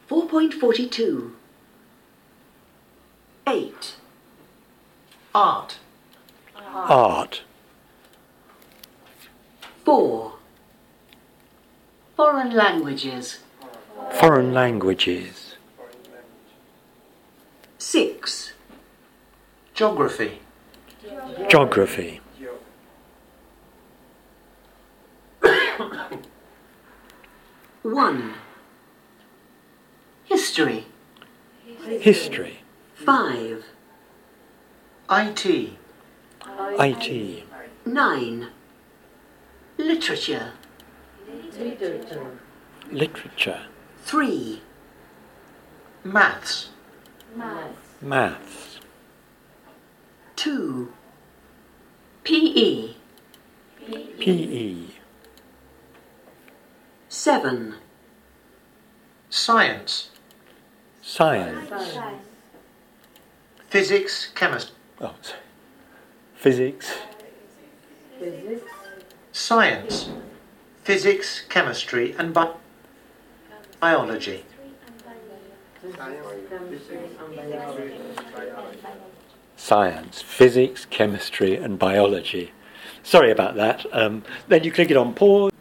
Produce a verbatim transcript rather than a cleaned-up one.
four point four two. eight. Art. Art. four. Foreign languages. Foreign languages. six. Geography. Geography. one. History. History. five. I T. I T. nine. Literature. Literature. three. Maths. Maths. two. P E. P E. seven. Science. Science. Physics, chemistry. Oh, sorry. Physics. Science. Physics, chemistry and bi- biology. Science, physics, chemistry and biology. Sorry about that. Um, then you click it on pause.